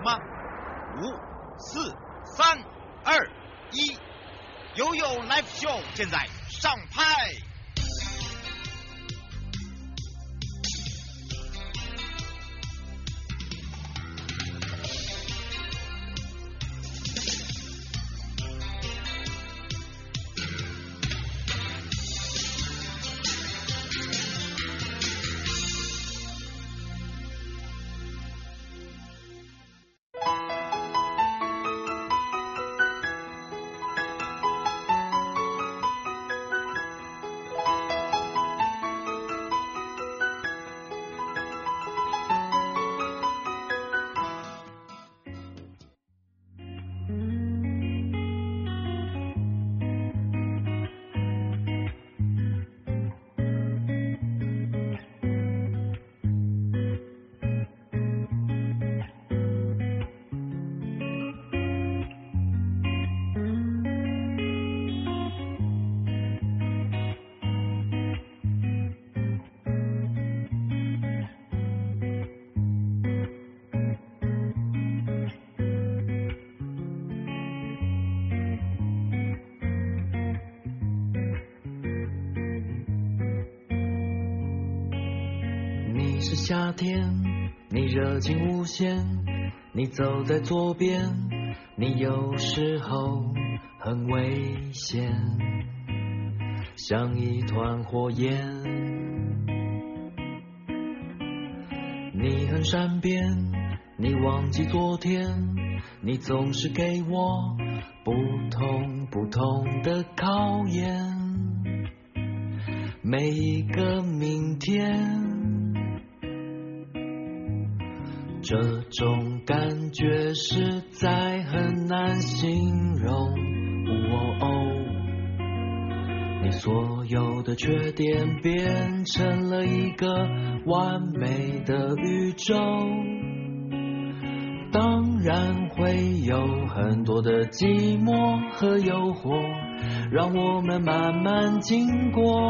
吗？5、4、3、2、1，悠悠 Live Show 现在上拍。 你是夏天，你热情无限，你走在左边，你有时候很危险，像一团火焰。你很善变，你忘记昨天，你总是给我不同的考验，每一个明天。这种感觉实在很难形容，你所有的缺点变成了一个完美的宇宙，当然会有很多的寂寞和诱惑，让我们慢慢经过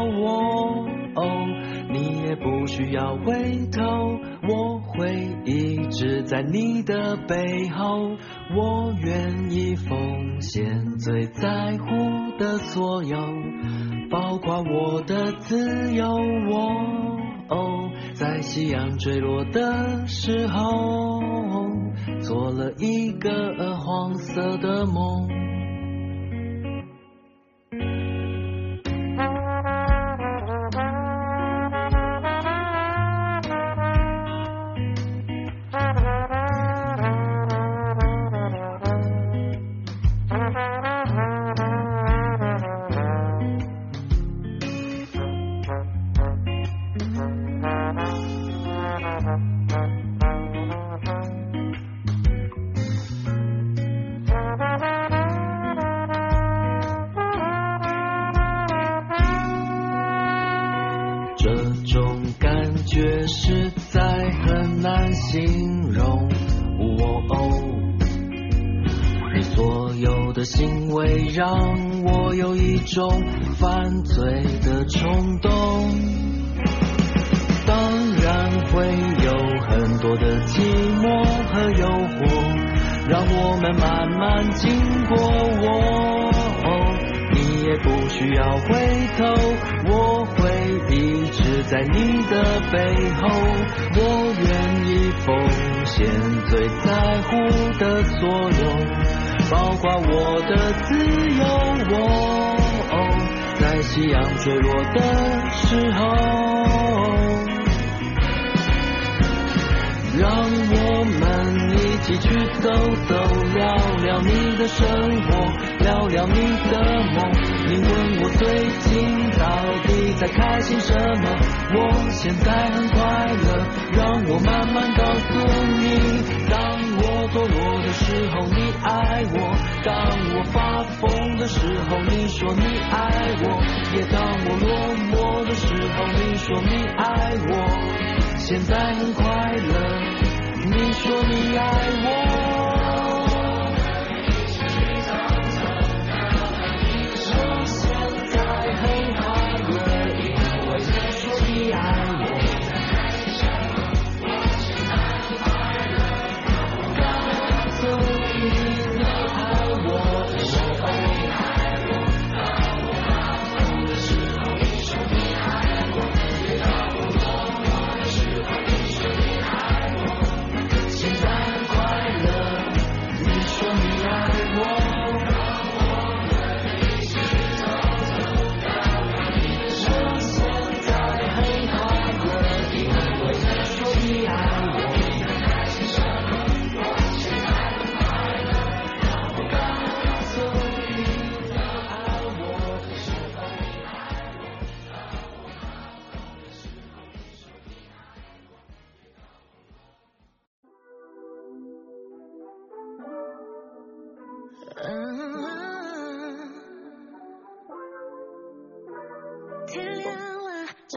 你也不需要回头，我会一直在你的背后，我愿意奉献最在乎的所有，包括我的自由。在夕阳坠落的时候，做了一个黄色的梦。这种感觉实在很难形容，你所有的行为让我有一种犯罪的冲动，当然会有很多的寂寞和诱惑，让我们慢慢经过你也不需要回头，我会一直在你的背后，我愿意奉献最在乎的所有，包括我的自由。在夕阳坠落的时候，让我们一起去走走，聊聊你的生活，聊聊你的梦。你问我最近到底在开心什么，我现在很快乐，让我慢慢告诉你。当我堕落的时候你爱我，当我发疯的时候你说你爱我，也当我落寞的时候你说你爱我。现在很快乐，你说你爱我。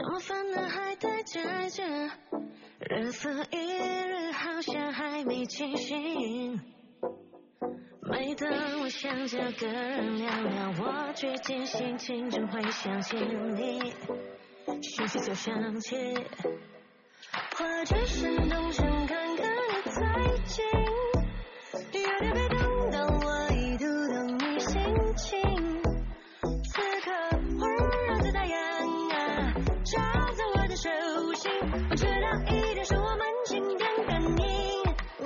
怎么烦恼还待在这，日复一日好像还没清醒。每当我想找个人聊聊我最近心情，总会想起你，讯息就响起，或者是动身看看你最近，有点被动到我一度懂你心情。此刻温柔的太阳啊，照在我的手心，我知道一定是我们情感感应。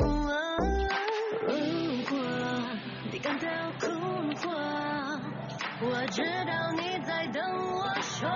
如果你感到困惑，我知道你在等我说。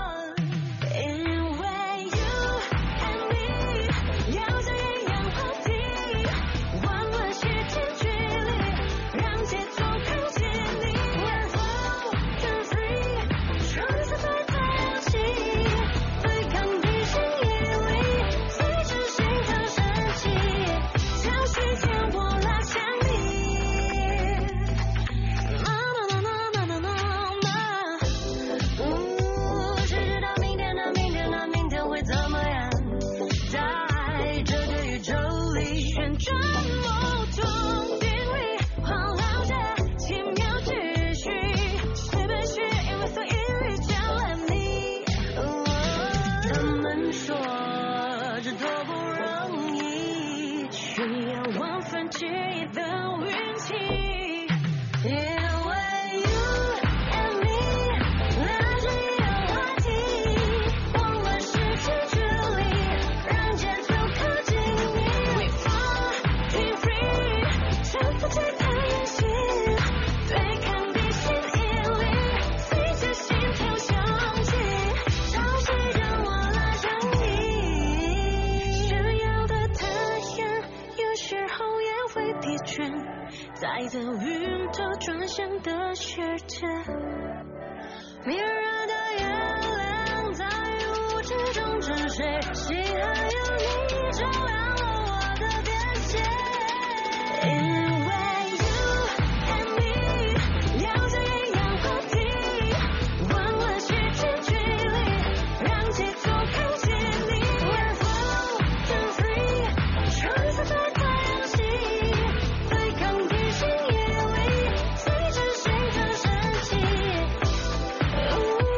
在这云头转向的世界，明日的月亮在雾之中沉睡，幸好有你照亮了我的边界。因为 you and me 聊着一样话题，忘了时间距离，让节奏靠近你。We're floating free， 穿梭在太阳系，对抗地心引力，随着心跳升起。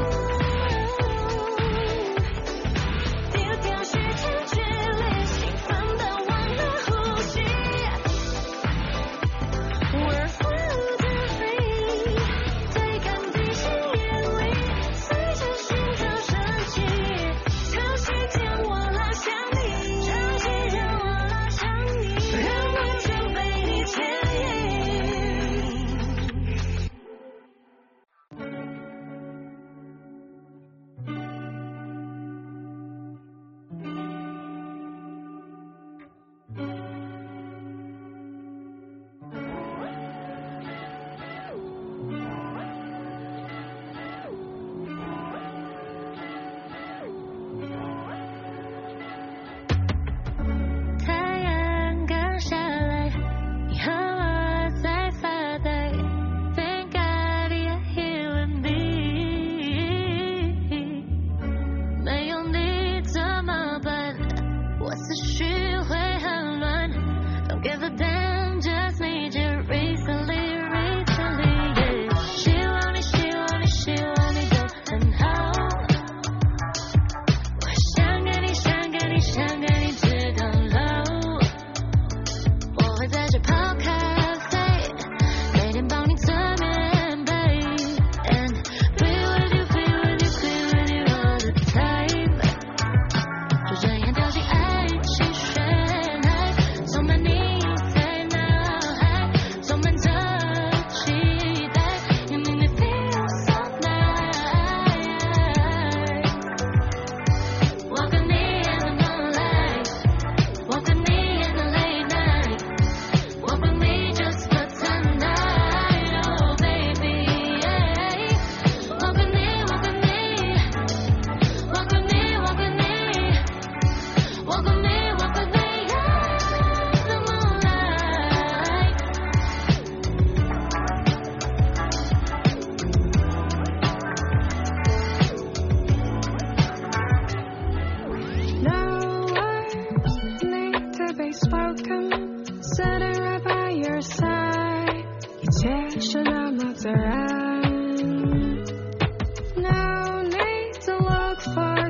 already spoken, sitting right by your side， 一切是那么自然。No need to look for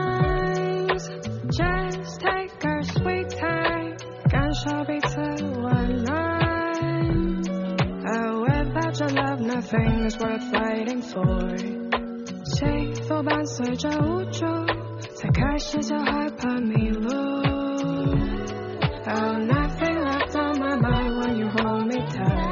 signs, just take our sweet time， 感受彼此温暖。Without your love, nothing is worth fighting for。幸福伴随着无助，才开始就害怕迷路。Oh, nothing left on my mind when you hold me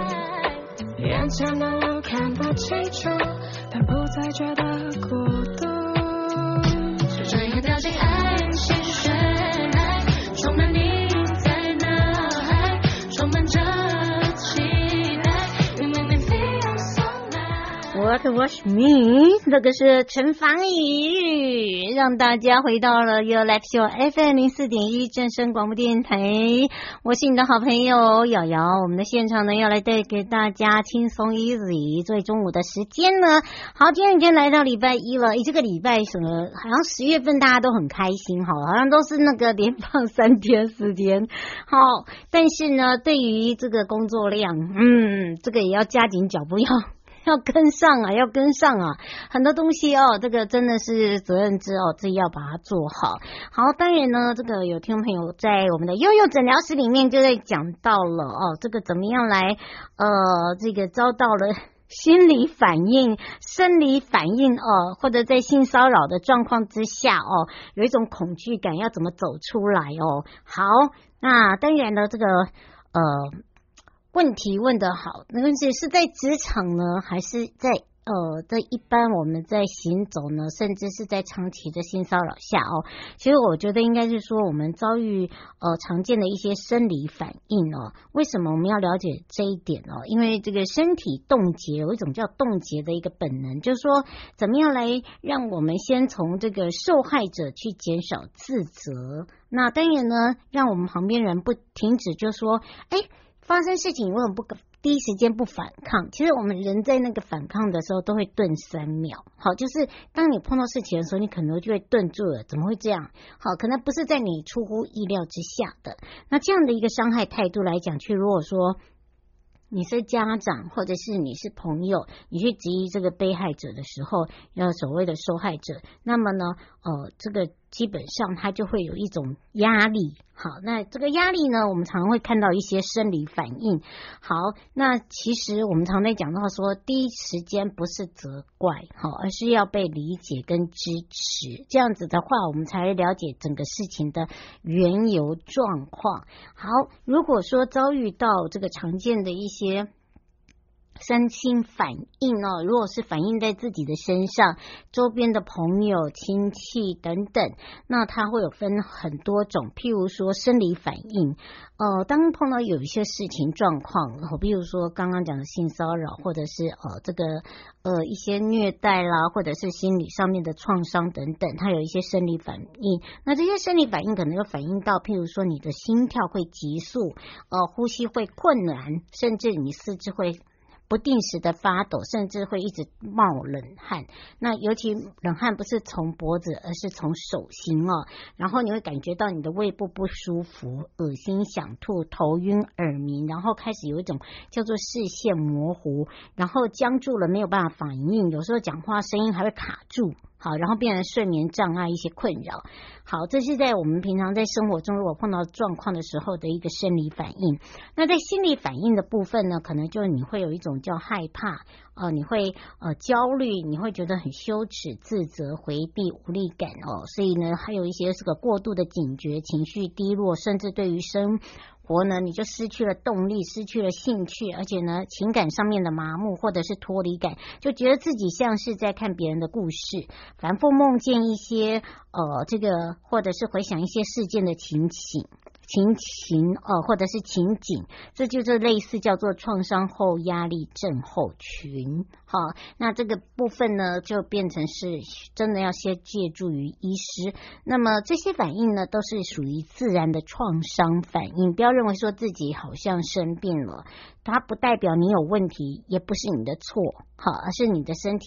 tight。眼前的路看不清楚，但不再觉得孤独。 就这样掉进爱情深海，充满你在脑海，充满着期待。You make me feel so nice。What was me？ 这个是陈芳宇，让大家回到了 Your Life Show FM 04.1正声广播电台。我是你的好朋友瑶瑶，我们的现场呢要来带给大家轻松 easy， 最中午的时间呢。好，今天已经来到礼拜一了，这个礼拜什么？好像10月份大家都很开心，好像都是那个连放3天4天。好，但是呢，对于这个工作量，这个也要加紧脚步，要跟上啊，要跟上啊！很多东西哦，这个真的是责任制哦，自己要把它做好。好，当然呢，这个有听众朋友在我们的悠悠诊疗室里面就在讲到了哦，这个怎么样来这个遭到了心理反应、生理反应哦，或者在性骚扰的状况之下哦，有一种恐惧感，要怎么走出来哦？好，那当然呢，这个问题问得好，那问题是在职场呢，还是在一般我们在行走呢，甚至是在长期的性骚扰下哦，其实我觉得应该是说我们遭遇常见的一些生理反应哦。为什么我们要了解这一点哦？因为这个身体冻结有一种叫冻结的一个本能，就是说怎么样来让我们先从这个受害者去减少自责。那当然呢，让我们旁边人不停止就说，发生事情为什么不第一时间不反抗？其实我们人在那个反抗的时候都会顿3秒。好，就是当你碰到事情的时候，你可能就会顿住了，怎么会这样？好，可能不是在你出乎意料之下的。那这样的一个伤害态度来讲，如果说你是家长或者是你是朋友，你去质疑这个被害者的时候，所谓的受害者，那么呢，这个基本上他就会有一种压力。好，那这个压力呢，我们常常会看到一些生理反应。好，那其实我们常在讲到说，第一时间不是责怪，好，而是要被理解跟支持。这样子的话，我们才会了解整个事情的缘由状况。好，如果说遭遇到这个常见的一些身心反应哦，如果是反映在自己的身上，周边的朋友、亲戚等等，那它会有分很多种。譬如说生理反应，当碰到有一些事情状况，比如说刚刚讲的性骚扰，或者是这个一些虐待啦，或者是心理上面的创伤等等，它有一些生理反应。那这些生理反应可能就反映到，譬如说你的心跳会急速，呼吸会困难，甚至你四肢会不定时的发抖，甚至会一直冒冷汗。那尤其冷汗不是从脖子，而是从手心哦。然后你会感觉到你的胃部不舒服、恶心、想吐、头晕、耳鸣，然后开始有一种叫做视线模糊，然后僵住了，没有办法反应，有时候讲话声音还会卡住。好，然后变成睡眠障碍一些困扰。好，这是在我们平常在生活中如果碰到状况的时候的一个生理反应。那在心理反应的部分呢，可能就是你会有一种叫害怕，你会焦虑，你会觉得很羞耻、自责、回避、无力感哦。所以呢，还有一些这个过度的警觉、情绪低落，甚至对于生活呢，你就失去了动力，失去了兴趣，而且呢，情感上面的麻木或者是脱离感，就觉得自己像是在看别人的故事，反复梦见一些这个或者是回想一些事件的情形或者是情景，这就是类似叫做创伤后压力症候群。好，那这个部分呢，就变成是真的要先借助于医师。那么这些反应呢，都是属于自然的创伤反应，不要认为说自己好像生病了，它不代表你有问题，也不是你的错，好，而是你的身体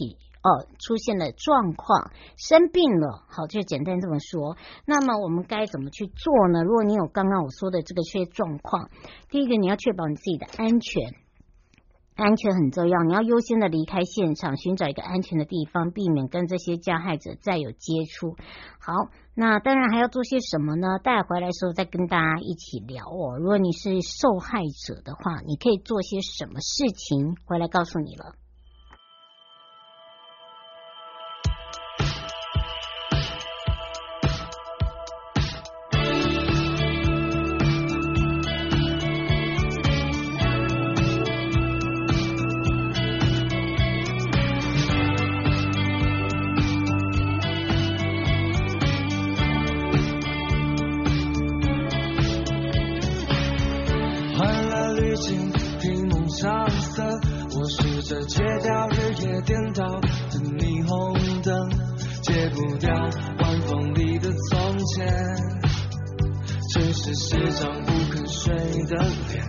出现了状况，生病了，好，就简单这么说。那么我们该怎么去做呢？如果你有刚刚我说的这个些状况，第一个你要确保你自己的安全。安全很重要，你要优先的离开现场，寻找一个安全的地方，避免跟这些加害者再有接触。好，那当然还要做些什么呢？待会回来的时候再跟大家一起聊哦。如果你是受害者的话，你可以做些什么事情？回来告诉你了。 这戒掉日夜颠倒的霓虹灯，戒不掉晚风里的从前，这是时常不肯睡的脸，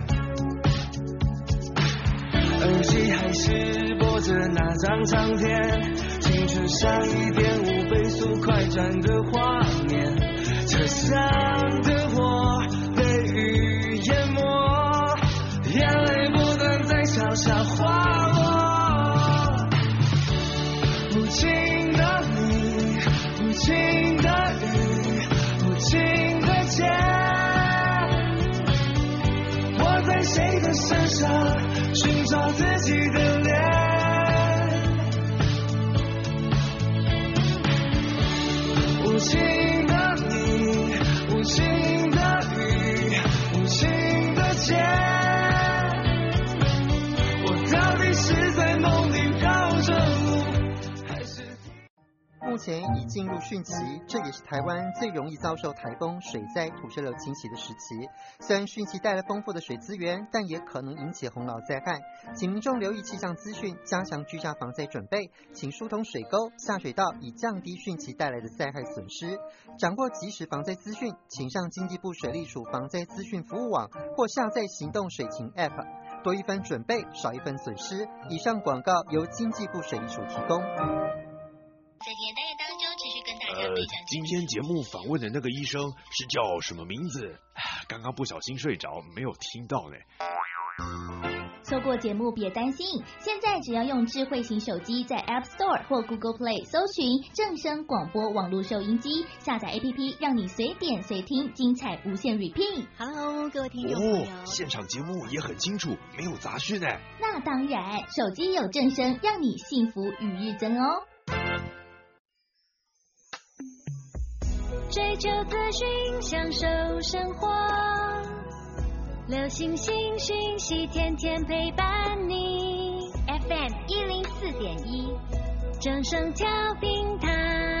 耳机还是播着那张唱片，青春上1.5倍速快转的画面，车上的我被雨淹没，眼泪不断在桥下滑落，无情的你，无情的雨，无情的剑，我在谁的身上寻找自己的脸，无情的你，无情的雨，无情的剑，我到底是在梦里飘着舞，还是目前已进入汛期，这也是台湾最容易遭受台风、水灾、土石流侵袭的时期。虽然汛期带来丰富的水资源，但也可能引起洪涝灾害，请民众留意气象资讯，加强居家防灾准备，请疏通水沟、下水道，以降低汛期带来的灾害损失。掌握即时防灾资讯，请上经济部水利署防灾资讯服务网或下载行动水情 App， 多一分准备，少一分损失。以上广告由经济部水利署提供。 在今天单元当中，持续跟大家分享。 今天节目访问的那个医生是叫什么名字？刚刚不小心睡着，没有听到嘞。 错过节目别担心，现在只要用智慧型手机在 App Store 或 Google Play 搜寻正声广播网络收音机，下载 APP， 让你随点随听，精彩无限 repeat。Hello， 各位听众朋友， 现场节目也很清楚，没有杂讯哎。 那当然，手机有正声，让你幸福与日增哦。 追求资讯，享受生活，流行新讯息，天天陪伴你。 FM 104.1， 正声调频台。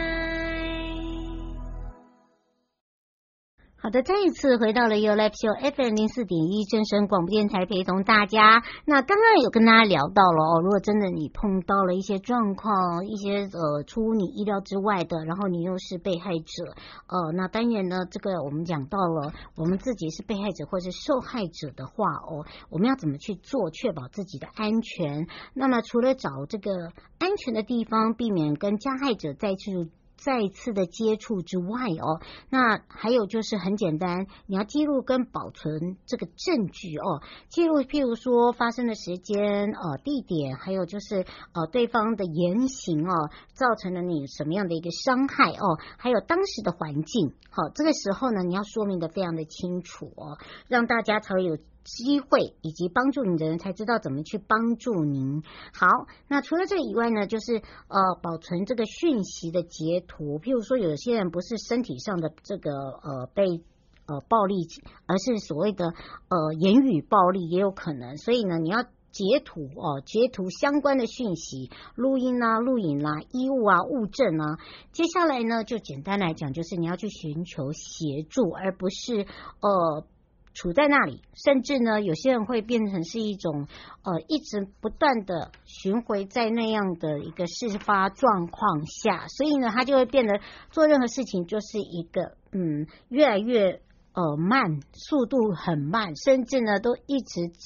好的，再一次回到了 Your Live Show FM 04.1正声广播电台，陪同大家。那刚刚有跟大家聊到了哦，如果真的你碰到了一些状况，一些出乎你意料之外的，然后你又是被害者，那当然呢，这个我们讲到了，我们自己是被害者或是受害者的话哦，我们要怎么去做，确保自己的安全？那么除了找这个安全的地方，避免跟加害者再次的接触之外哦，那还有就是很简单，你要记录跟保存这个证据哦，记录譬如说发生的时间、地点，还有就是对方的言行哦，造成了你什么样的一个伤害哦，还有当时的环境，好，这个时候呢，你要说明的非常的清楚哦，让大家才会有机会以及帮助你的人才知道怎么去帮助您。好，那除了这个以外呢，就是保存这个讯息的截图，譬如说有些人不是身体上的这个被暴力，而是所谓的言语暴力也有可能，所以呢你要截图截图相关的讯息，录音啦、录影啦、衣物啊、物证啊。接下来呢，就简单来讲，就是你要去寻求协助，而不是处在那里，甚至呢，有些人会变成是一种一直不断的巡回在那样的一个事发状况下，所以呢，他就会变得做任何事情就是一个越来越慢，速度很慢，甚至呢都一直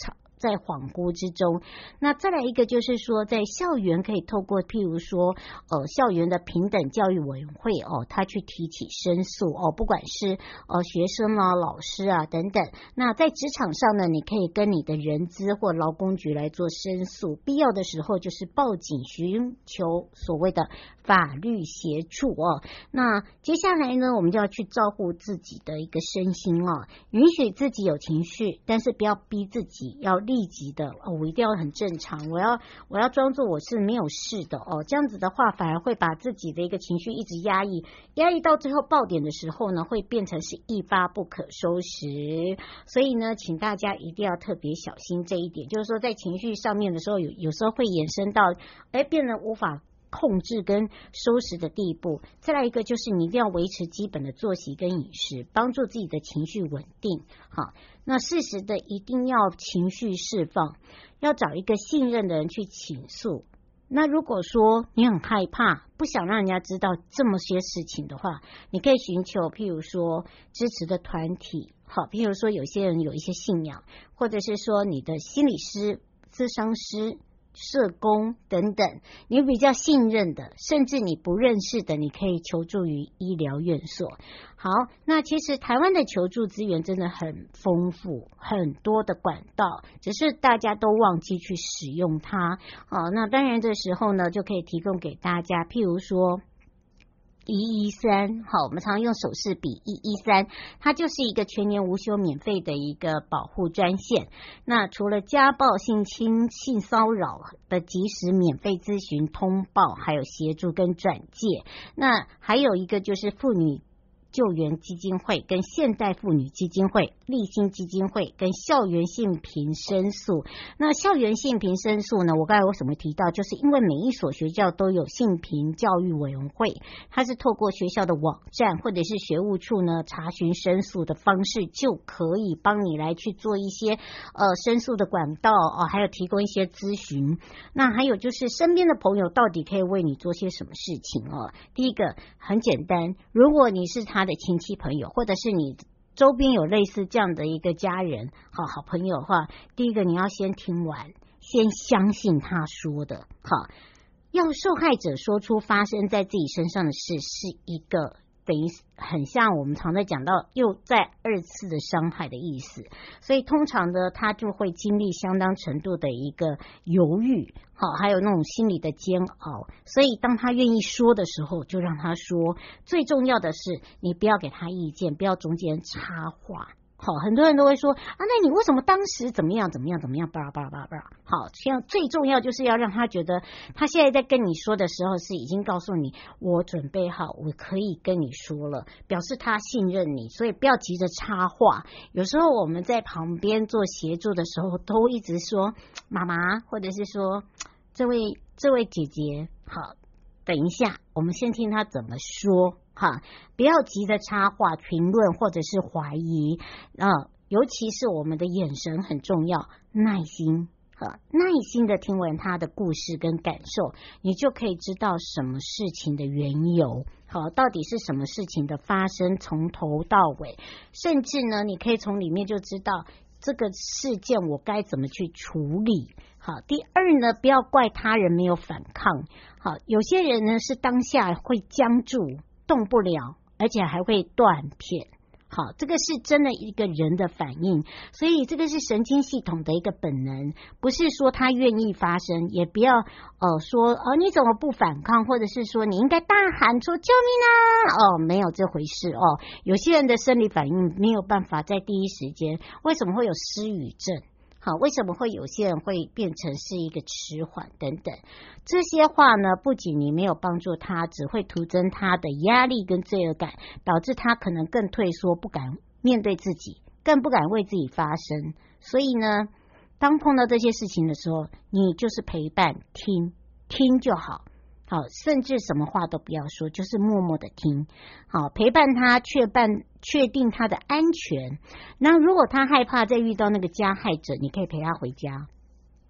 在恍惚之中。那再来一个就是说，在校园可以透过譬如说校园的平等教育委员会他去提起申诉不管是学生啊、老师啊等等。那在职场上呢，你可以跟你的人资或劳工局来做申诉，必要的时候就是报警寻求所谓的法律协助那接下来呢，我们就要去照顾自己的一个身心允许自己有情绪，但是不要逼自己要立即的我一定要很正常，我要装作我是没有事的这样子的话反而会把自己的一个情绪一直压抑到最后爆点的时候呢，会变成是一发不可收拾。所以呢，请大家一定要特别小心这一点，就是说在情绪上面的时候，有时候会衍生到变得无法控制跟收拾的地步。再来一个就是你一定要维持基本的作息跟饮食，帮助自己的情绪稳定。好，那适时的一定要情绪释放，要找一个信任的人去倾诉。那如果说你很害怕，不想让人家知道这么些事情的话，你可以寻求譬如说支持的团体，好，譬如说有些人有一些信仰，或者是说你的心理师、咨商师、社工等等，你比较信任的，甚至你不认识的，你可以求助于医疗院所。好，那其实台湾的求助资源真的很丰富，很多的管道，只是大家都忘记去使用它。那当然这时候呢，就可以提供给大家，譬如说113，好，我们常用手势比113，它就是一个全年无休免费的一个保护专线。那除了家暴、性侵、性骚扰的及时免费咨询通报，还有协助跟转介。那还有一个就是妇女救援基金会跟现代妇女基金会、立新基金会跟校园性平申诉。那校园性平申诉呢，我刚才为什么提到，就是因为每一所学校都有性平教育委员会，它是透过学校的网站或者是学务处呢查询申诉的方式，就可以帮你来去做一些申诉的管道还有提供一些咨询。那还有就是身边的朋友到底可以为你做些什么事情第一个很简单，如果你是他的亲戚朋友，或者是你周边有类似这样的一个家人好朋友的话，第一个你要先听完，先相信他说的。好，要受害者说出发生在自己身上的事，是一个等于很像我们常在讲到又再二次的伤害的意思，所以通常呢他就会经历相当程度的一个犹豫，还有那种心理的煎熬。所以当他愿意说的时候，就让他说。最重要的是你不要给他意见，不要中间插话。好，很多人都会说那你为什么当时怎么样巴拉巴拉巴拉巴拉。好，最重要就是要让他觉得他现在在跟你说的时候是已经告诉你我准备好，我可以跟你说了，表示他信任你，所以不要急着插话。有时候我们在旁边做协助的时候都一直说妈妈，或者是说这位姐姐，好，等一下我们先听他怎么说不要急着插话评论或者是怀疑尤其是我们的眼神很重要，耐心的听完他的故事跟感受，你就可以知道什么事情的缘由，到底是什么事情的发生从头到尾，甚至呢你可以从里面就知道这个事件我该怎么去处理。好，第二呢，不要怪他人没有反抗。好，有些人呢是当下会僵住动不了，而且还会断片。好，这个是真的一个人的反应，所以这个是神经系统的一个本能，不是说他愿意发生，也不要说你怎么不反抗，或者是说你应该大喊出救命啊没有这回事有些人的生理反应没有办法在第一时间，为什么会有失语症？好，为什么会有些人会变成是一个迟缓等等？这些话呢，不仅你没有帮助他，只会徒增他的压力跟罪恶感，导致他可能更退缩，不敢面对自己，更不敢为自己发声。所以呢，当碰到这些事情的时候，你就是陪伴，听就好。好，甚至什么话都不要说，就是默默的听。好，陪伴他，确定他的安全。那如果他害怕再遇到那个加害者，你可以陪他回家。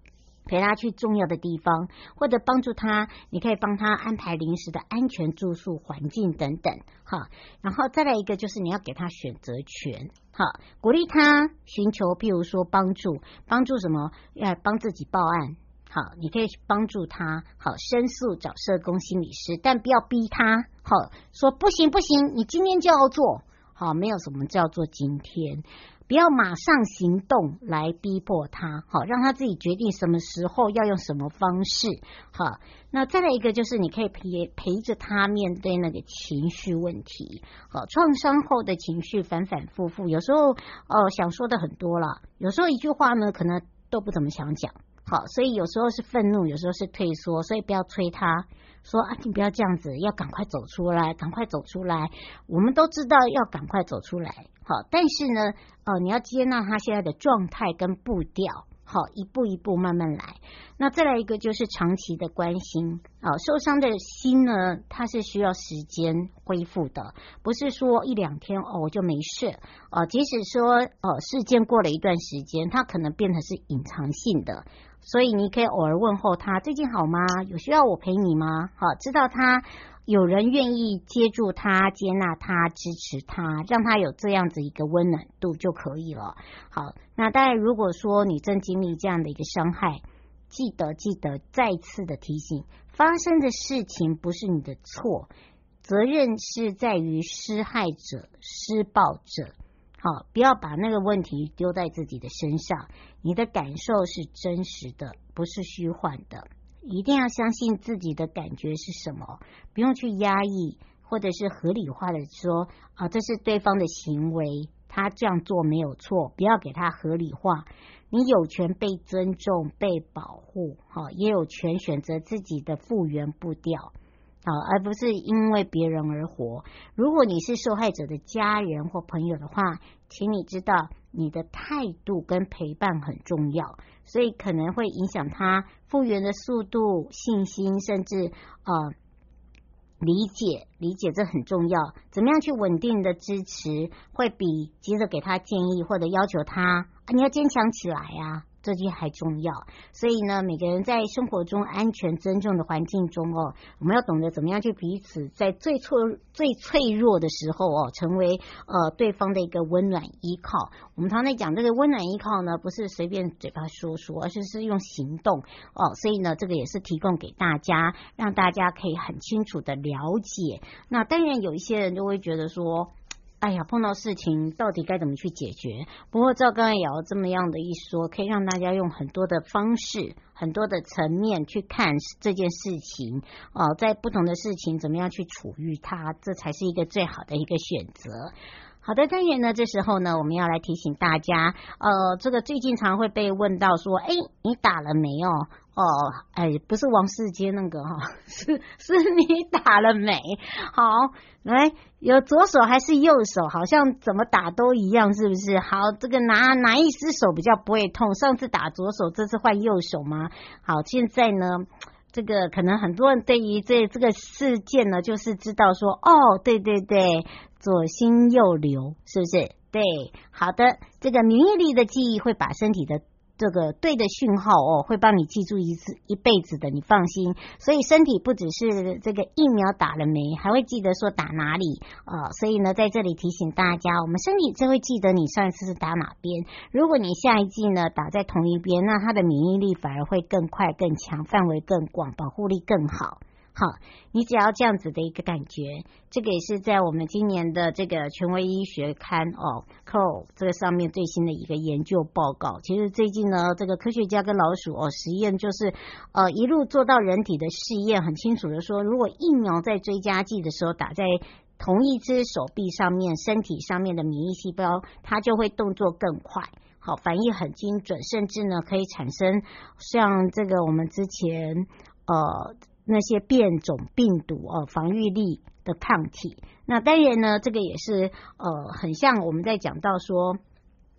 陪他去重要的地方，或者帮助他，你可以帮他安排临时的安全住宿环境等等，好，然后再来一个就是你要给他选择权，好，鼓励他寻求譬如说帮助什么，帮自己报案，好，你可以帮助他，好，申诉找社工心理师，但不要逼他，好，说不行，你今天就要做，好，没有什么叫做今天，不要马上行动来逼迫他，好，让他自己决定什么时候要用什么方式，好，那再来一个就是你可以陪着他面对那个情绪问题，好，创伤后的情绪反反复复，有时候想说的很多了，有时候一句话呢可能都不怎么想讲，好，所以有时候是愤怒，有时候是退缩，所以不要催他说啊，你不要这样子，要赶快走出来，我们都知道要赶快走出来，好，但是呢你要接纳他现在的状态跟步调，好，一步一步慢慢来。那再来一个就是长期的关心，受伤的心呢它是需要时间恢复的，不是说一两天我就没事，即使说事件过了一段时间，它可能变成是隐藏性的，所以你可以偶尔问候他最近好吗？有需要我陪你吗？好，知道他有人愿意接住他，接纳他，支持他，让他有这样子一个温暖度就可以了。好，那当然如果说你正经历这样的一个伤害，记得再次的提醒，发生的事情不是你的错，责任是在于施害者施暴者，好，不要把那个问题丢在自己的身上，你的感受是真实的，不是虚幻的，一定要相信自己的感觉是什么，不用去压抑或者是合理化的说这是对方的行为，他这样做没有错，不要给他合理化，你有权被尊重被保护，也有权选择自己的复原步调，而不是因为别人而活。如果你是受害者的家人或朋友的话，请你知道你的态度跟陪伴很重要，所以可能会影响他复原的速度、信心，甚至理解这很重要。怎么样去稳定的支持，会比急着给他建议或者要求他你要坚强起来啊，这些还重要。所以呢，每个人在生活中安全尊重的环境中我们要懂得怎么样去彼此在最脆弱的时候成为对方的一个温暖依靠。我们常常讲这个温暖依靠呢，不是随便嘴巴说，而是用行动所以呢，这个也是提供给大家，让大家可以很清楚的了解。那当然有一些人就会觉得说，哎呀，碰到事情到底该怎么去解决？不过照刚才也有这么样的一说，可以让大家用很多的方式、很多的层面去看这件事情在不同的事情怎么样去处遇它，这才是一个最好的一个选择。好的，当然呢，这时候呢，我们要来提醒大家，这个最近常会被问到说，你打了没有？不是王世坚那个是你打了没？好，来，有左手还是右手？好像怎么打都一样，是不是？好，这个哪一只手比较不会痛？上次打左手，这次换右手吗？好，现在呢，这个可能很多人对于这个事件呢，就是知道说，对，左心右流，是不是？对，好的，这个免疫力的记忆会把身体的这个对的讯号会帮你记住一辈子的，你放心。所以身体不只是这个疫苗打了没，还会记得说打哪里所以呢，在这里提醒大家，我们身体就会记得你上一次是打哪边。如果你下一剂呢打在同一边，那它的免疫力反而会更快更强，范围更广，保护力更好。好，你只要这样子的一个感觉，这个也是在我们今年的这个权威医学刊CRO 这个上面最新的一个研究报告。其实最近呢，这个科学家跟老鼠实验就是一路做到人体的试验，很清楚的说，如果疫苗在追加剂的时候打在同一只手臂上面，身体上面的免疫细胞它就会动作更快，好，反应很精准，甚至呢可以产生像这个我们之前那些变种病毒防御力的抗体。那当然呢，这个也是很像我们在讲到说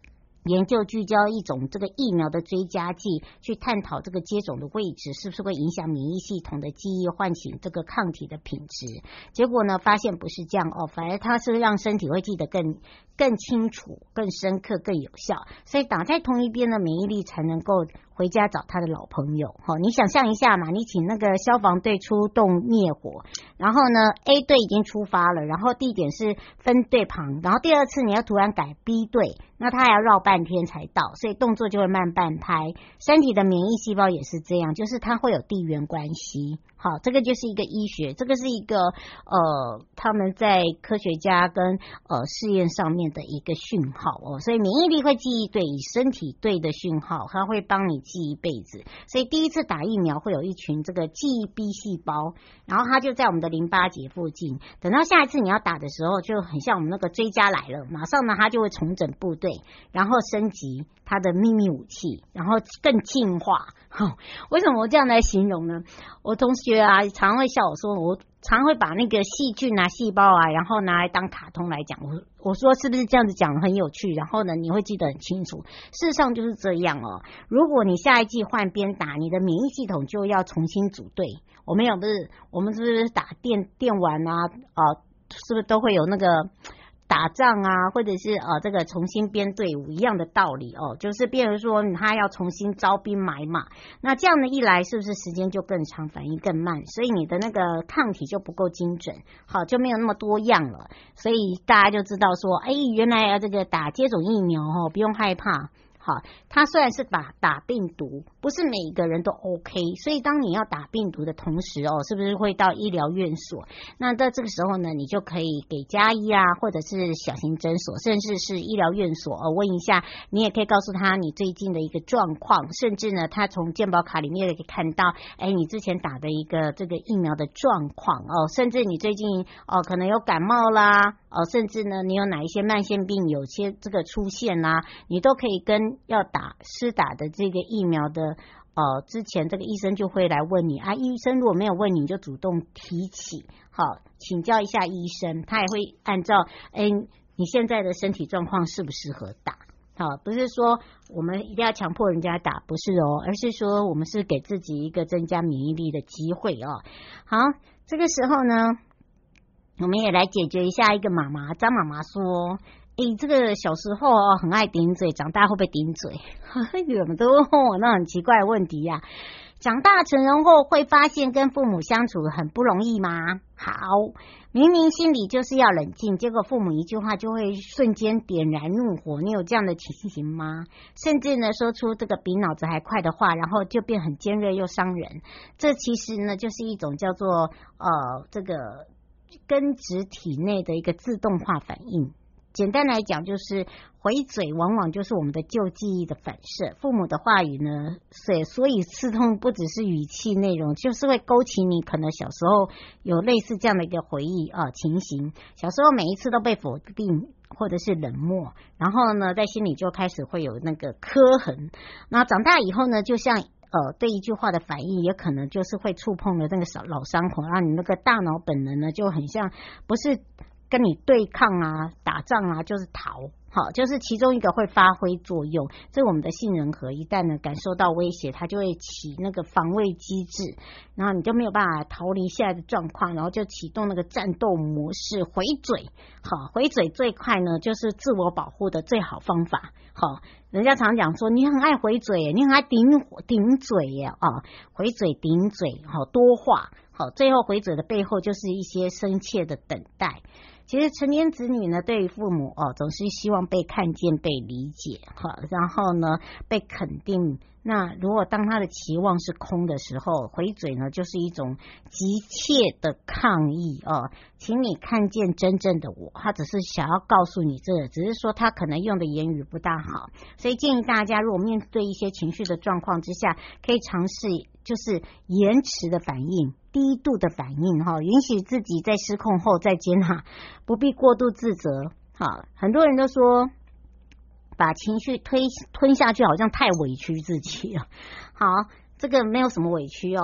研究聚焦一种这个疫苗的追加剂，去探讨这个接种的位置是不是会影响免疫系统的记忆，唤醒这个抗体的品质。结果呢，发现不是这样哦，反而它是让身体会记得更清楚、更深刻、更有效。所以打在同一边的免疫力才能够回家找他的老朋友。你想象一下嘛，你请那个消防队出动灭火，然后呢 A 队已经出发了，然后地点是分队旁，然后第二次你要突然改 B 队，那他还要绕半天才到，所以动作就会慢半拍。身体的免疫细胞也是这样，就是它会有地缘关系。好，这个就是一个医学，这个是一个他们在科学家跟试验上面的一个讯号哦，所以免疫力会记忆对以身体对的讯号，它会帮你记一辈子。所以第一次打疫苗会有一群这个记忆 B 细胞，然后它就在我们的淋巴结附近，等到下一次你要打的时候，就很像我们那个追加来了，马上呢它就会重整部队，然后升级它的秘密武器，然后更进化。为什么我这样来形容呢？我同学啊常会笑我说，我常会把那个细菌啊细胞啊然后拿来当卡通来讲，我说是不是这样子讲很有趣，然后呢你会记得很清楚。事实上就是这样哦，如果你下一季换边打，你的免疫系统就要重新组队。我们是不是打电玩啊是不是都会有那个打仗啊，或者是这个重新编队伍一样的道理哦，就是变成说他要重新招兵买马，那这样的一来是不是时间就更长，反应更慢，所以你的那个抗体就不够精准，好，就没有那么多样了，所以大家就知道说，原来这个打接种疫苗不用害怕。好，它虽然是打病毒，不是每一个人都 OK， 所以当你要打病毒的同时是不是会到医疗院所？那在这个时候呢，你就可以给家医啊，或者是小型诊所，甚至是医疗院所问一下，你也可以告诉他你最近的一个状况，甚至呢，他从健保卡里面也可以看到，你之前打的一个这个疫苗的状况甚至你最近可能有感冒啦甚至呢，你有哪一些慢性病有些这个出现啦，你都可以跟要施打的这个疫苗的之前这个医生就会来问你啊，医生如果没有问你就主动提起，好，请教一下医生，他也会按照你现在的身体状况适不适合打。好，不是说我们一定要强迫人家打，不是而是说我们是给自己一个增加免疫力的机会好，这个时候呢，我们也来解决一下一个妈妈，张妈妈说，这个小时候很爱顶嘴，长大会不会顶嘴？你们都问我那很奇怪的问题呀。长大成人后会发现跟父母相处很不容易吗？好，明明心里就是要冷静，结果父母一句话就会瞬间点燃怒火，你有这样的情形吗？甚至呢说出这个比脑子还快的话，然后就变很尖锐又伤人。这其实呢就是一种叫做这个根植体内的一个自动化反应。简单来讲就是回嘴往往就是我们的旧记忆的反射，父母的话语呢，所以刺痛不只是语气内容，就是会勾起你可能小时候有类似这样的一个回忆情形，小时候每一次都被否定或者是冷漠，然后呢在心里就开始会有那个刻痕，然后长大以后呢就像对一句话的反应也可能就是会触碰了那个老伤口，让你那个大脑本能呢就很像不是跟你对抗啊打仗啊就是逃，好，就是其中一个会发挥作用，这我们的杏仁核一旦呢感受到威胁，它就会起那个防卫机制，然后你就没有办法逃离现在的状况，然后就启动那个战斗模式，回嘴。好，回嘴最快呢就是自我保护的最好方法。好，人家常讲说你很爱回嘴，你很爱顶嘴耶回嘴顶嘴，好，多话，好，最后回嘴的背后就是一些深切的等待。其实成年子女呢，对于父母总是希望被看见、被理解，然后呢被肯定。那如果当他的期望是空的时候，回嘴呢就是一种急切的抗议请你看见真正的我，他只是想要告诉你这个，只是说他可能用的言语不大好，所以建议大家如果面对一些情绪的状况之下，可以尝试就是延迟的反应，低度的反应允许自己在失控后再接纳，不必过度自责。很多人都说把情绪吞下去好像太委屈自己了。好，这个没有什么委屈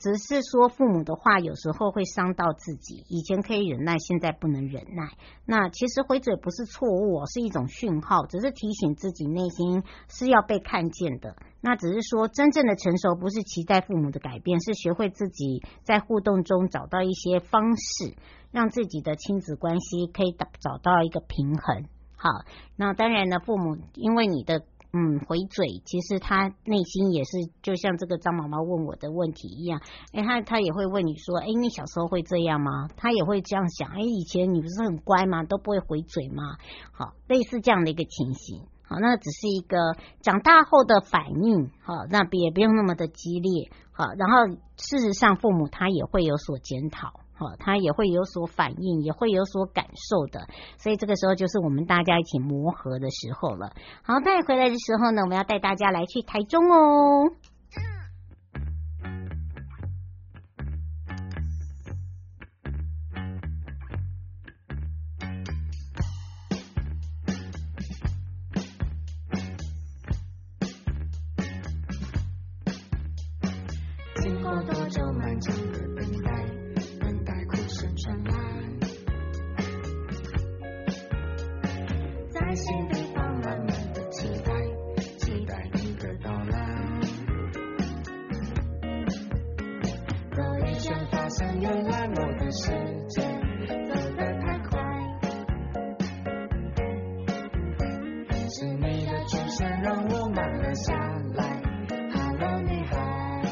只是说父母的话有时候会伤到自己，以前可以忍耐，现在不能忍耐。那其实回嘴不是错误，是一种讯号，只是提醒自己内心是要被看见的。那只是说真正的成熟不是期待父母的改变，是学会自己在互动中找到一些方式，让自己的亲子关系可以找到一个平衡。好，那当然呢，父母因为你的回嘴，其实他内心也是就像这个张妈妈问我的问题一样，他也会问你说，你小时候会这样吗？他也会这样想，以前你不是很乖吗？都不会回嘴吗？好，类似这样的一个情形。好，那只是一个长大后的反应，好，那也不用那么的激烈。好，然后事实上父母他也会有所检讨。他也会有所反应，也会有所感受的，所以这个时候就是我们大家一起磨合的时候了。好，带回来的时候呢，我们要带大家来去台中哦。 经过多久漫长的等待，哭声传来，在心底放满满的期待，期待你的到来。走一圈发现原来我的世界走得太快，是你的出现让我慢了下来。Hello， 女孩。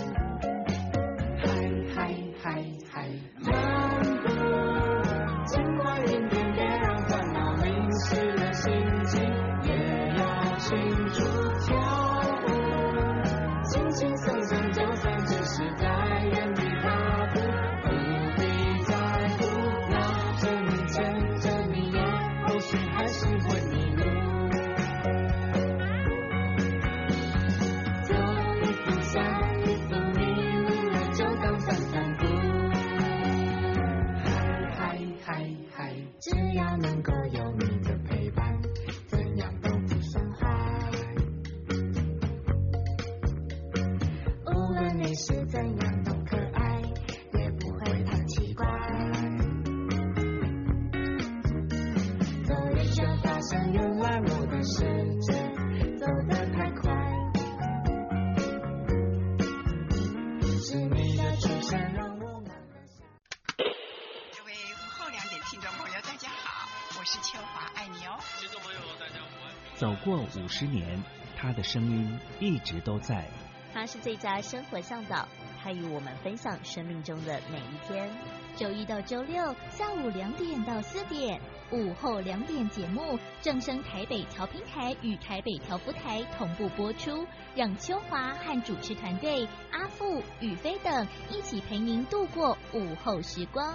走过50年，他的声音一直都在。 他是最佳生活向导，他与我们分享生命中的每一天。 周一到周六下午2点到4点，午后2点节目正声台北调频台与台北调布台同步播出，让秋华和主持团队阿富、宇飞等一起陪您度过午后时光。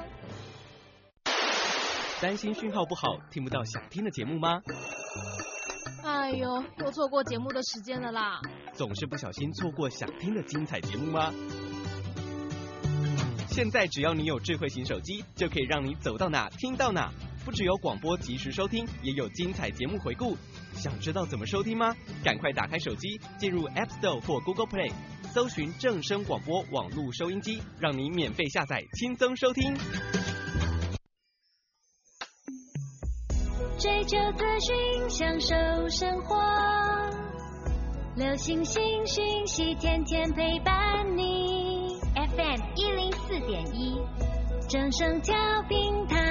担心讯号不好，听不到想听的节目吗？ 哎呦，又错过节目的时间了啦！ 总是不小心错过想听的精彩节目吗？现在只要你有智慧型手机，就可以让你走到哪听到哪。不只有广播及时收听，也有精彩节目回顾。想知道怎么收听吗？赶快打开手机，进入 App Store 或 Google Play， 搜寻正声广播网络收音机，让你免费下载，轻松收听。 追求资讯，享受生活，流行新讯息，天天陪伴你。 FM 104.1， 正声调频台。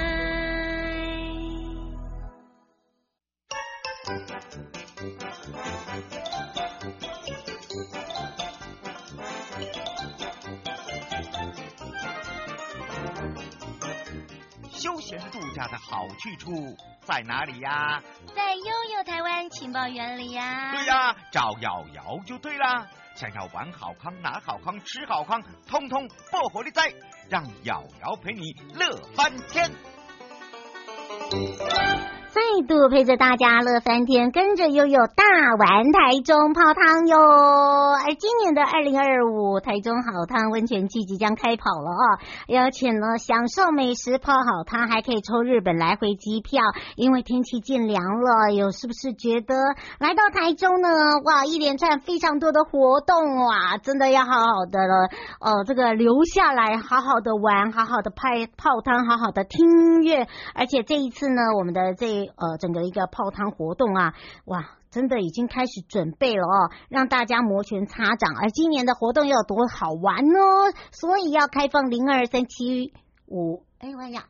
休闲度假的好去处在哪里呀？ 在悠悠台湾情报园里呀。 对呀，找瑶瑶就对啦。想要玩好康、拿好康、吃好康，通通不火力在，让瑶瑶陪你乐翻天。 再度陪着大家乐翻天，跟着悠悠大玩台中泡汤哟！而今年的2025台中好汤温泉季即将开跑了而且呢，享受美食泡好汤，还可以抽日本来回机票。因为天气渐凉了，是不是觉得来到台中呢？哇，一连串非常多的活动哇，真的要好好的了这个留下来，好好的玩，好好的泡汤，好好的听音乐。而且这一次呢，我们的整个一个泡汤活动啊，哇，真的已经开始准备了让大家摩拳擦掌。而今年的活动要有多好玩呢？所以要开放022375，我看一下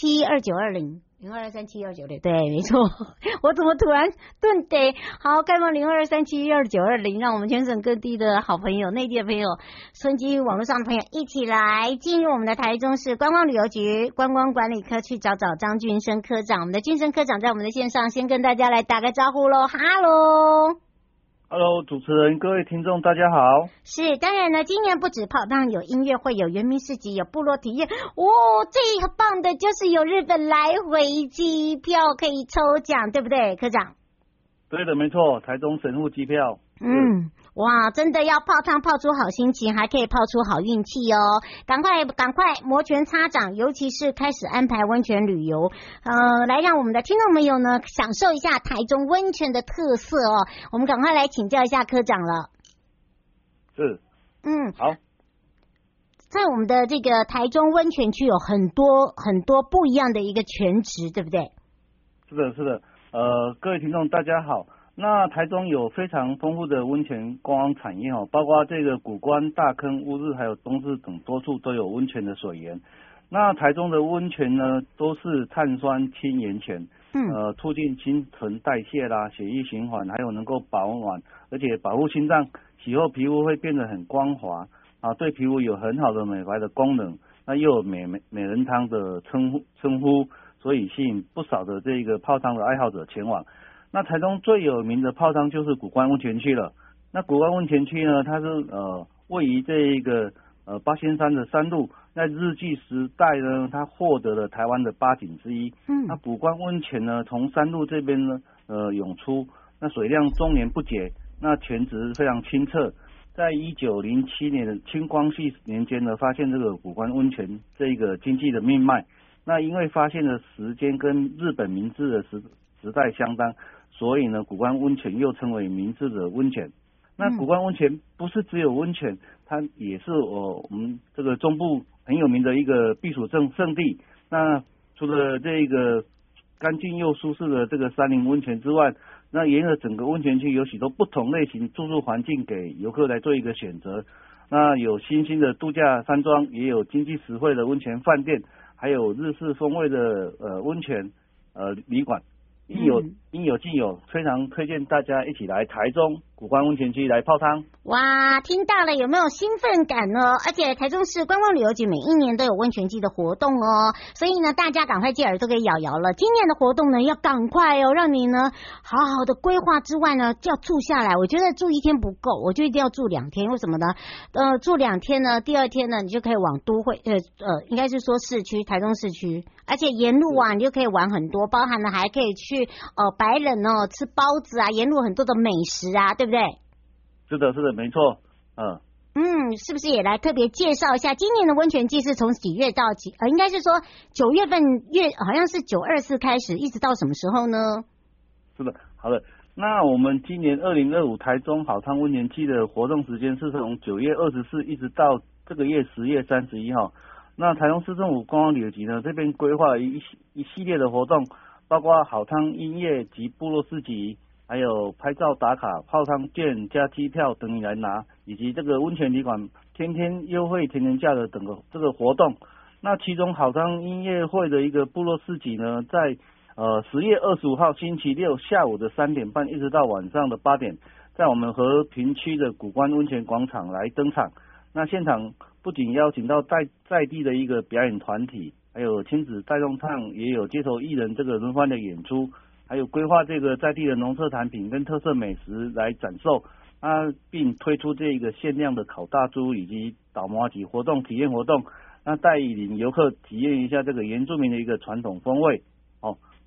2372920。02237129对，没错，我怎么突然顿得？好，开放0223712920，让我们全省各地的好朋友、内地的朋友、手机网络上的朋友一起来进入我们的台中市观光旅游局观光管理科去找张俊生科长。我们的俊生科长在我们的线上，先跟大家来打个招呼喽，哈喽。 Hello， 主持人，各位听众，大家好。 是，当然呢，今年不止泡汤，有音乐会，有原民市集，有部落体验。最棒的就是有日本来回机票可以抽奖，对不对，科长？ 对的，没错，台中神户机票。 哇，真的要泡汤泡出好心情，还可以泡出好运气哦！赶快摩拳擦掌，尤其是开始安排温泉旅游，来让我们的听众朋友呢享受一下台中温泉的特色哦。我们赶快来请教一下科长了。 是。好。 在我们的这个台中温泉区有很多不一样的一个泉质，对不对？ 是的。各位听众大家好。那台中有非常丰富的温泉观光产业包括这个古关、大坑、乌日还有东势等多处都有温泉的水源。那台中的温泉呢，都是碳酸氢盐泉，促进新陈代谢啦、血液循环，还有能够保暖，而且保护心脏，洗后皮肤会变得很光滑对皮肤有很好的美白的功能。那又有美人汤的称呼，所以吸引不少的这个泡汤的爱好者前往。那台中最有名的泡汤就是古关温泉区了。那古关温泉区呢，它是位于这个八仙山的山路，在日据时代呢，它获得了台湾的8景之一。那古关温泉呢，从山路这边呢涌出，那水量终年不竭，那泉质非常清澈。在1907年的清光绪年间呢，发现这个古关温泉这个经济的命脉。那因为发现的时间跟日本明治的时代相当，所以呢，古关温泉又称为明治的温泉。那古关温泉不是只有温泉，它也是我们这个中部很有名的一个避暑胜地。那除了这个干净又舒适的这个山林温泉之外，那沿着整个温泉区有许多不同类型住宿环境给游客来做一个选择。那有新兴的度假山庄，也有经济实惠的温泉饭店，还有日式风味的温泉旅馆。应有尽有，非常推荐大家一起来台中古关温泉区来泡汤。 哇，听到了有没有兴奋感呢？而且台中市观光旅游局每一年都有温泉季的活动所以呢，大家赶快借耳朵给咬咬了。今年的活动呢，要赶快让你呢好好的规划之外呢，要住下来。我觉得住1天不够，我就一定要住2天。为什么呢？住2天呢，第2天呢，你就可以往都会应该是说市区，台中市区，而且沿路啊，你就可以玩很多，包含了还可以去白冷吃包子啊，沿路很多的美食啊，对不对？ 是的，没错。 是不是也来特别介绍一下今年的温泉季是从几月到应该是说9月份好像是924开始，一直到什么时候呢？ 是的，好的。那我们今年2025台中好汤温泉季的活动时间是从9月24一直到这个月10月31号。那台中市政府观光旅游局呢，这边规划了一系列的活动，包括好汤音乐及部落市集，还有拍照打卡、泡汤券加机票等你来拿，以及这个温泉旅馆天天优惠甜甜价的等个这个活动。那其中好汤音乐会的一个部落市集呢，在10月25号星期六下午的3点半一直到晚上的8点，在我们和平区的古关温泉广场来登场。那现场不仅邀请到在地的一个表演团体，还有亲子带动唱，也有街头艺人这个轮番的演出，还有规划这个在地的农特产品跟特色美食来展售并推出这个限量的烤大猪以及倒麻糬活动体验活动，那带领游客体验一下这个原住民的一个传统风味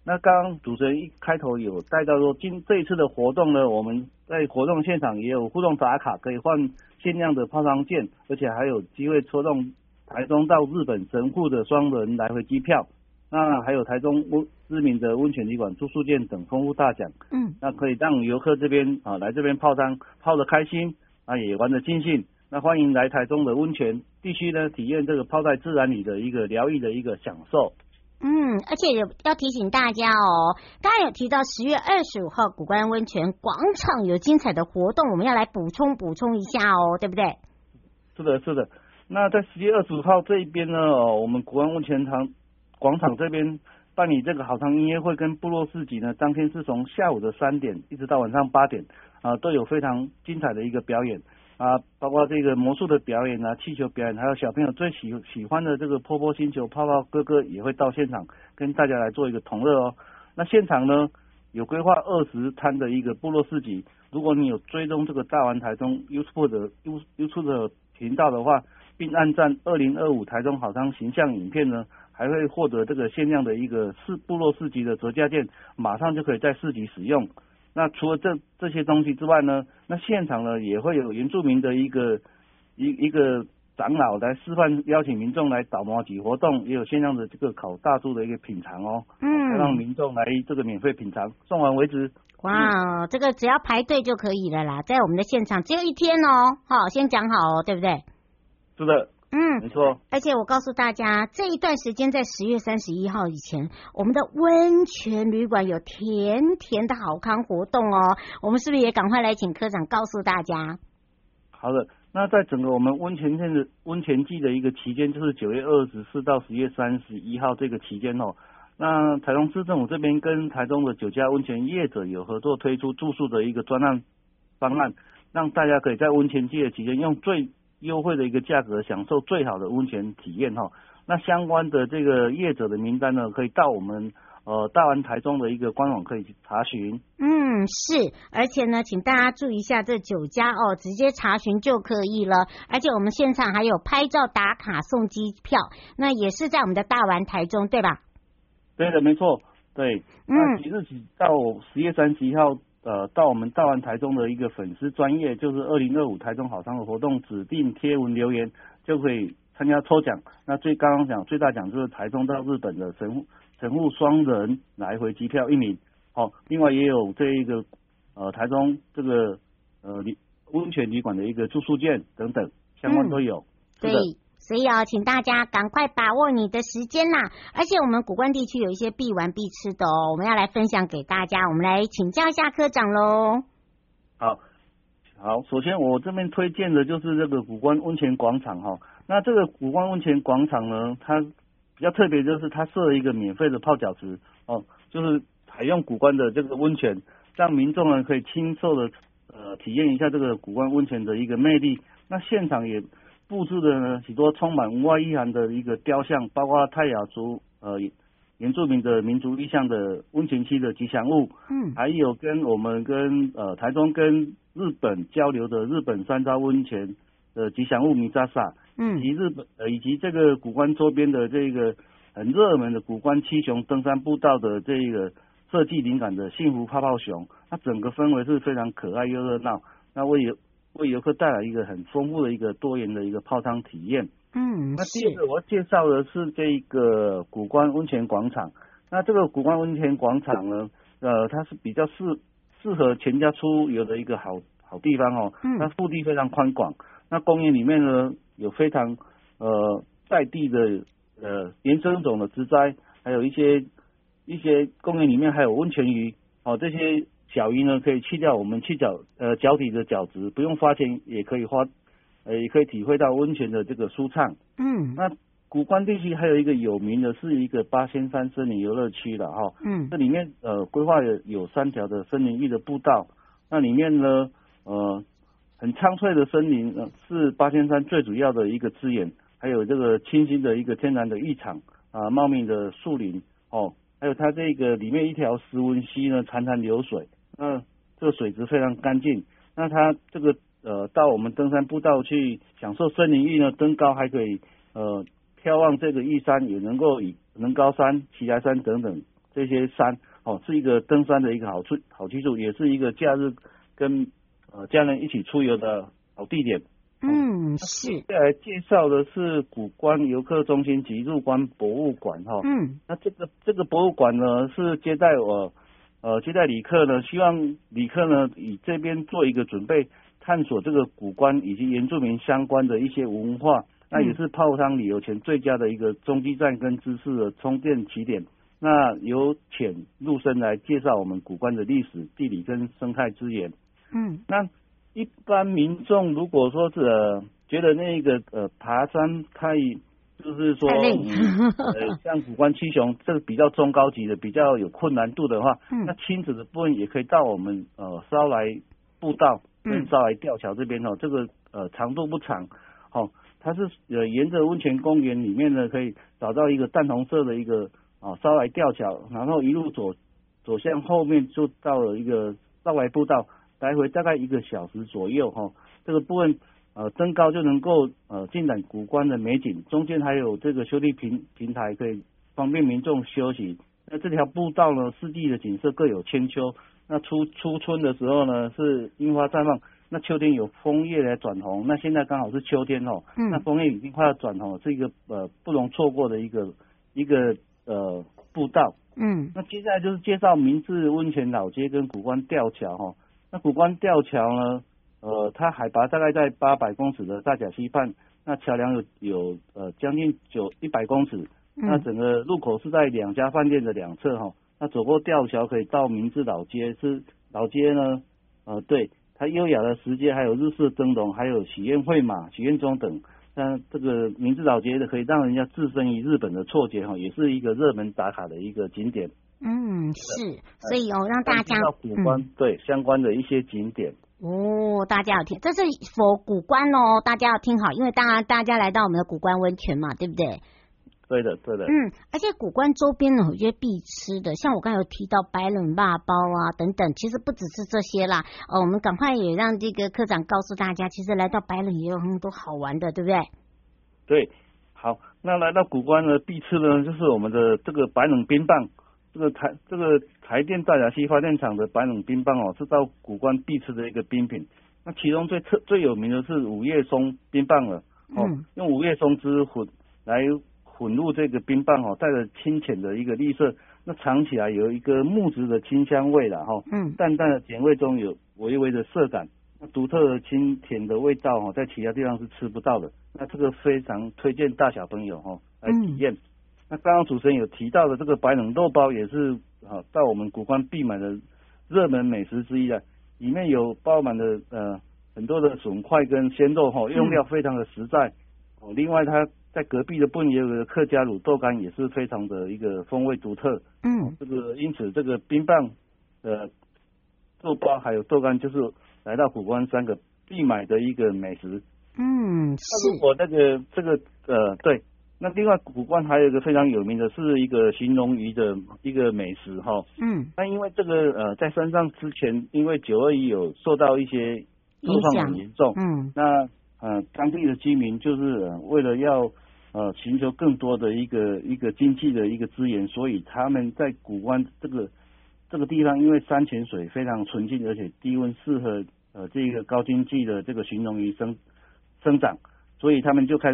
那刚刚主持人一开头有带到说，这一次的活动呢，我们在活动现场也有互动打卡，可以换限量的泡汤券，而且还有机会抽中台中到日本神户的双人来回机票。那还有台中知名的温泉旅馆住宿券等丰富大奖。那可以让游客这边来这边泡汤泡得开心，也玩得尽兴。那欢迎来台中的温泉地区呢，体验这个泡在自然里的一个疗愈的一个享受。 而且要提醒大家哦，刚才有提到10月25号古关温泉广场有精彩的活动，我们要来补充一下哦，对不对？ 是的。那在10月25号这一边呢，我们古关温泉广场这边办理这个好汤音乐会跟部落市集呢，当天是从下午的3点一直到晚上8点都有非常精彩的一个表演包括这个魔术的表演气球表演，还有小朋友最喜欢的这个波波星球泡泡哥哥也会到现场跟大家来做一个同乐哦。那现场呢有规划20摊的一个部落市集，如果你有追踪这个大玩台中 YouTube 的频道的话，并按赞2025台中好汤形象影片呢，还会获得这个限量的一个部落市集的折价券，马上就可以在市集使用。那除了这些东西之外呢，那现场呢也会有原住民的一个长老来示范，邀请民众来倒麻糬活动，也有限量的这个烤大猪的一个品尝哦，让民众来这个免费品尝，送完为止。 哇，这个只要排队就可以了啦，在我们的现场只有1天哦，好，先讲好哦，对不对？ 是的。没错。 而且我告诉大家，这一段时间在10月31号以前，我们的温泉旅馆有甜甜的好康活动哦，我们是不是也赶快来请科长告诉大家？ 好的，那在整个我们温泉季的一个期间，就是9月24到10月31号这个期间哦，那台中市政府这边跟台中的9家温泉业者有合作推出住宿的一个专案方案，让大家可以在温泉季的期间用最优惠的一个价格享受最好的温泉体验哈。那相关的这个业者的名单呢，可以到我们大玩台中的一个官网可以查询。 是，而且呢，请大家注意一下这9家哦，直接查询就可以了。而且我们现场还有拍照打卡送机票，那也是在我们的大玩台中，对吧？ 对的，没错，对。那即日起到10月31号。到我们大玩台中的一个粉丝专页，就是2025台中好汤的活动指定贴文留言，就可以参加抽奖。那刚刚讲最大奖就是台中到日本的神户双人来回机票1名。另外也有这一个台中这个温泉旅馆的一个住宿券等等，相关都有。 对。所以请大家赶快把握你的时间啦！而且我们古关地区有一些必玩必吃的哦，我们要来分享给大家。我们来请教一下科长喽。 好，首先我这边推荐的就是这个古关温泉广场哈。那这个古关温泉广场呢，它比较特别就是它设了一个免费的泡脚池就是采用古关的这个温泉，让民众呢可以亲受的体验一下这个古关温泉的一个魅力。那现场也布置的呢许多充满文化意涵的一个雕像，包括泰雅族原住民的民族意象的温泉区的吉祥物，还有我们跟台中跟日本交流的日本三招温泉的吉祥物米扎萨，以及这个古关周边的这个很热门的古关七雄登山步道的这个设计灵感的幸福泡泡熊，它整个氛围是非常可爱又热闹，那为游客带来一个很丰富的一个多元的一个泡汤体验。那第二个我要介绍的是这个古关温泉广场。那这个古关温泉广场呢，它是比较适合全家出游的一个好地方哦。那腹地非常宽广，那公园里面呢有非常在地的原生种的植栽，还有一些公园里面还有温泉鱼这些小鱼呢可以去掉我们去脚底的角质，不用花钱也可以体会到温泉的这个舒畅。那古关地区还有一个有名的是一个八仙山森林游乐区了哈。这里面规划有3条的森林浴的步道，那里面呢很苍翠的森林是八仙山最主要的一个资源，还有这个清新的一个天然的浴场茂密的树林还有它这个里面一条石纹溪呢潺潺流水，这个水质非常干净。那它这个到我们登山步道去享受森林浴呢，登高还可以眺望这个玉山，也能够以能高山、奇来山等等这些山是一个登山的一个好去处，也是一个假日跟家人一起出游的好地点。 是。 接下来介绍的是古关游客中心及入关博物馆那这个博物馆呢是接待旅客呢，希望旅客呢以这边做一个准备，探索这个古关以及原住民相关的一些文化，那也是泡汤旅游前最佳的一个中继站跟知识的充电起点。那由浅入深来介绍我们古关的历史、地理跟生态资源。那一般民众如果说是觉得那个爬山就是说像古关七雄这个比较中高级的、比较有困难度的话，那亲子的部分也可以到我们烧来步道跟烧来吊桥这边这个长度不长它是沿着温泉公园里面呢，可以找到一个淡红色的一个烧来吊桥，然后一路走向后面就到了一个烧来步道，来回大概1个小时左右这个部分登高就能够尽览古关的美景，中间还有这个休憩平台可以方便民众休息。那这条步道呢，四季的景色各有千秋。那初春的时候呢是樱花绽放，那秋天有枫叶来转红，那现在刚好是秋天那枫叶已经快要转红了，是一个不容错过的一个步道。那接下来就是介绍明治温泉老街跟古关吊桥那古关吊桥呢它海拔大概在800公尺的大甲溪畔，那桥梁有将近100公尺，那整个路口是在2家饭店的两侧那走过吊桥可以到明治老街，是老街呢对它优雅的石阶，还有日式灯笼，还有许愿会马、许愿钟等。那这个明治老街的可以让人家置身于日本的错觉也是一个热门打卡的一个景点。 是，所以让大家古关对相关的一些景点。 大家要听，这是佛古关大家要听好，因为大家来到我们的古关温泉嘛，对不对？ 对的。 而且古关周边呢有些必吃的，像我刚才有提到白冷辣包等等，其实不只是这些啦。我们赶快也让这个科长告诉大家，其实来到白冷也有很多好玩的，对不对？ 对，好，那来到古关呢，必吃的就是我们的这个白冷冰棒。这个台电大甲溪发电厂的白冷冰棒是到古关必吃的一个冰品。那其中最有名的是五叶松冰棒了用五叶松枝混入这个冰棒带着清浅的一个绿色，那尝起来有一个木质的清香味啦淡淡的碱味中有微微的涩感，那独特的清甜的味道在其他地方是吃不到的。那这个非常推荐大小朋友来体验。那刚刚主持人有提到的这个白冷肉包也是到我们古关必买的热门美食之一啊，里面有包满了很多的笋块跟鲜肉用料非常的实在另外它在隔壁的部分也有个客家卤豆干，也是非常的一个风味独特。这个因此这个冰棒肉包还有豆干就是来到古关3个必买的一个美食。 是。 如果这个对。那另外古关还有一个非常有名的是一个形容鱼的一个美食那因为这个在山上之前，因为921有受到一些受创很严重，那当地的居民就是为了要寻求更多的一个经济的一个资源，所以他们在古关这个地方，因为山泉水非常纯净，而且低温适合高经济的这个形容鱼生长，所以他们就开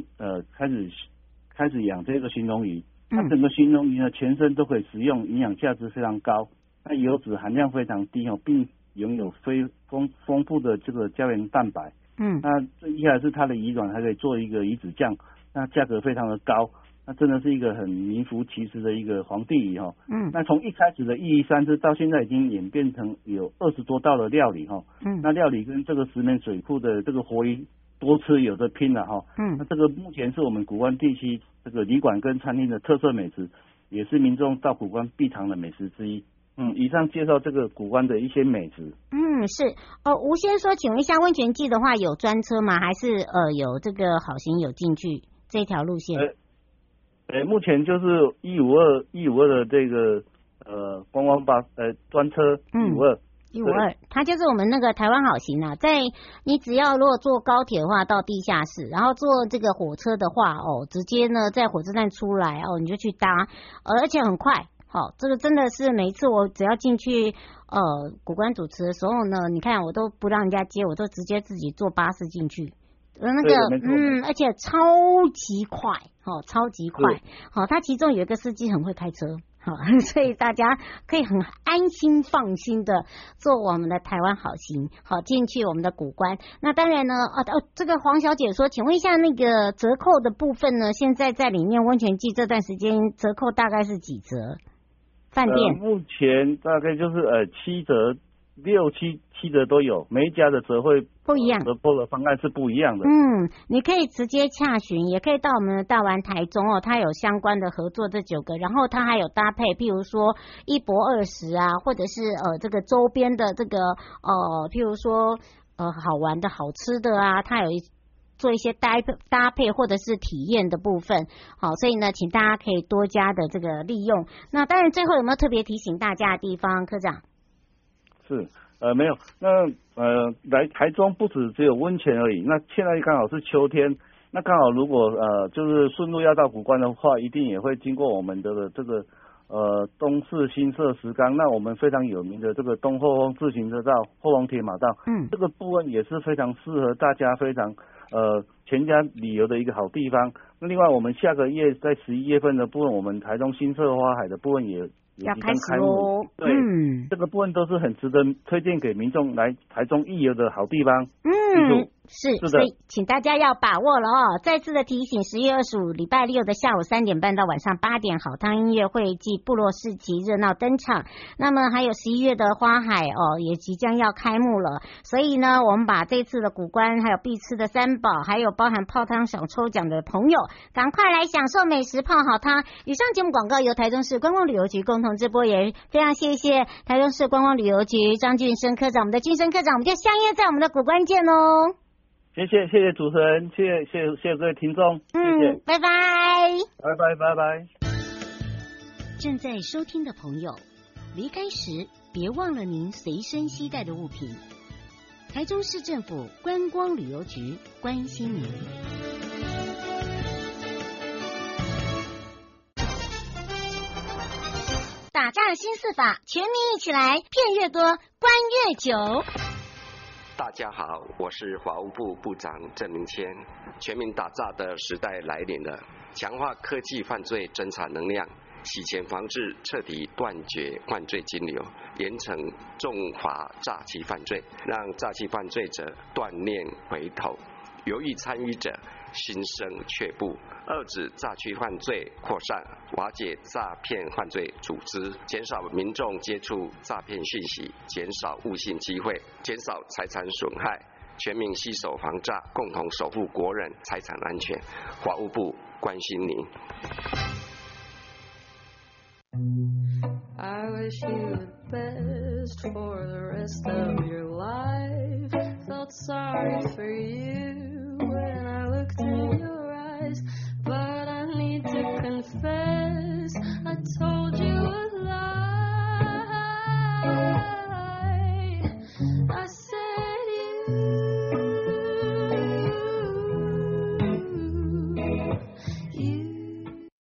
始养这个形容鱼。那整个形容鱼呢，全身都可以食用，营养价值非常高，那油脂含量非常低并拥有丰富的这个胶原蛋白。那最厉害的是它的鱼卵还可以做一个鱼子酱，那价格非常的高，那真的是一个很名副其实的一个皇帝鱼那从一开始的1鱼3吃到现在已经演变成有20多道的料理那料理跟这个石门水库的这个活鱼多吃有的拼了那这个目前是我们古关地区这个旅馆跟餐厅的特色美食，也是民众到古关必尝的美食之一。以上介绍这个古关的一些美食。 是吴先说，请问一下，温泉季的话有专车吗？还是有这个好行有进去这条路线？ 目前就是152的这个观光巴专车152， 它就是我们那个台湾好行啊，在你只要如果坐高铁的话到地下室，然后坐这个火车的话直接呢在火车站出来你就去搭，而且很快好，这个真的是每一次我只要进去古关主持的时候呢，你看我都不让人家接，我都直接自己坐巴士进去。那个而且超级快，超级快，他其中有一个司机很会开车，所以大家可以很安心放心的坐我们的台湾好行，进去我们的古关。那当然呢，这个黄小姐说，请问一下那个折扣的部分呢？现在在里面温泉季这段时间折扣大概是几折？饭店目前大概就是7折、6、7折都有，每一家的折会不一样， 折扣的方案是不一样的。 你可以直接洽询，也可以到我们的大丸台中它有相关的合作这9个，然后它还有搭配，譬如说1博20啊，或者是这个周边的这个譬如说好玩的好吃的啊，它有做一些搭配或者是体验的部分，好，所以呢，请大家可以多加的这个利用。那当然，最后有没有特别提醒大家的地方，科长？ 是没有，那来台中不只有温泉而已，那现在刚好是秋天，那刚好如果就是顺路要到古关的话，一定也会经过我们的这个东势新社石冈，那我们非常有名的这个东后峰自行车道、后峰铁马道，这个部分也是非常适合大家非常全家旅游的一个好地方。那另外我们下个月在11月份的部分，我们台中新社花海的部分也要开始喽， 对，这个部分都是很值得推荐给民众来台中一游的好地方。 是的，所以请大家要把握了哦。再次的提醒，10月25礼拜六的下午3点半到晚上8点，好汤音乐会暨部落市集热闹登场。那么还有11月的花海也即将要开幕了。所以呢，我们把这次的古关还有必吃的3宝，还有包含泡汤小抽奖的朋友，赶快来享受美食泡好汤。以上节目广告由台中市观光旅游局共同直播，也非常谢谢台中市观光旅游局张俊生科长，我们的俊生科长，我们就相约在我们的古关见哦。 谢谢主持人，谢谢各位听众，谢谢， 拜拜， 拜拜。 正在收听的朋友，离开时别忘了您随身携带的物品。台中市政府观光旅游局关心您。打仗新4法，全民一起来，骗越多，关越久。 大家好，我是法务部部长郑明谦。全民打诈的时代来临了，强化科技犯罪侦查能量，洗钱防治彻底断绝犯罪金流，严惩重罚诈欺犯罪，让诈欺犯罪者断念回头，犹豫参与者心生却步，遏止诈欺犯罪扩散，瓦解诈骗犯罪组织，减少民众接触诈骗讯息，减少误信机会，减少财产损害，全民携手防诈，共同守护国人财产安全。法务部关心您。 I wish you the best for the rest of your life. Felt sorry for you when I looked in your eyes.